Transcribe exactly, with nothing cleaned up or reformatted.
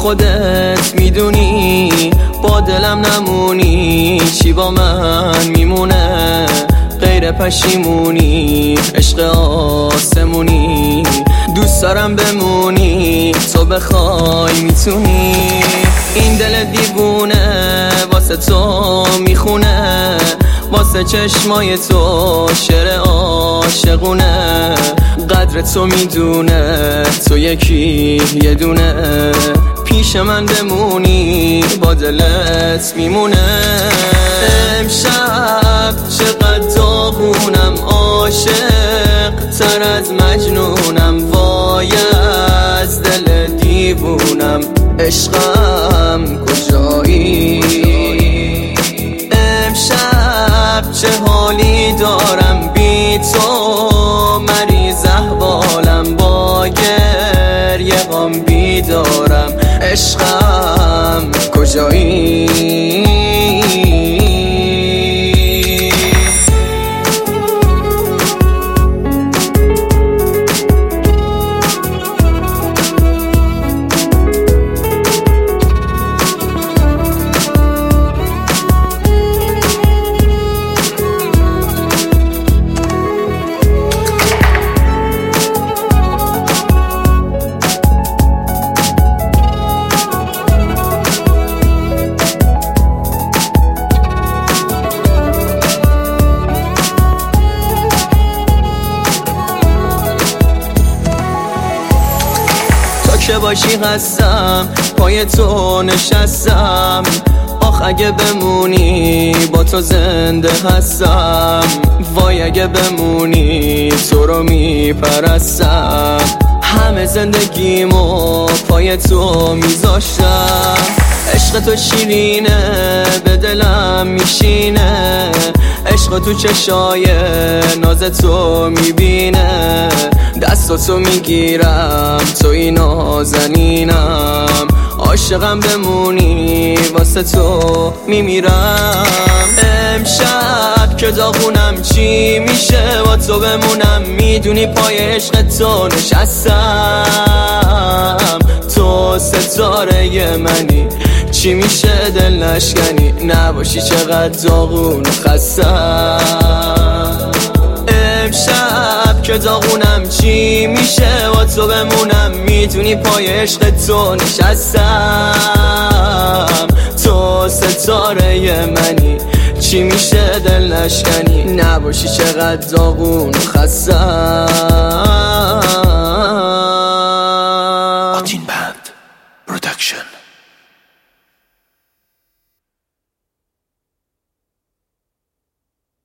خودت میدونی با دلم نمونی، چی با من میمونه غیر پشیمونی؟ عشق آسمونی دوست دارم بمونی، تو بخوای میتونی. این دل دیوونه واسه تو میخونه، واسه چشمای تو شعر عاشقونه. قدر تو میدونه تو یکی یه دونه، پیش من بمونی با دلت میمونه. امشب چقدر داغونم، عاشق تر از مجنونم، وای از دل دیوونم. عشقم کجایی؟ امشب چه حالی دارم بی تو، مریض احوالم با گریه غم بیدارم. عشقم کجایی؟ که باشی هستم، پای تو نشستم. آخ اگه بمونی با تو زنده هستم، وای اگه بمونی تو رو میپرستم. همه زندگیمو پای تو میذاشتم. عشق تو شیرینه به دلم میشینه، عشق تو چشای ناز تو میبینه. دستاتو میگیرم توی نازنینم، عاشقم بمونی واسه تو میمیرم. امشب که داغونم چی میشه با تو بمونم، میدونی پای عشق تو نشستم. تو ستاره منی، چی میشه دل نشکنی نباشی چقدر داغون و خستم. امشب که داغونم چی میشه با تو بمونم، میدونی پای عشق تو نشستم. تو ستاره منی، چی میشه دل نشکنی نباشی چقدر داغون و خستم.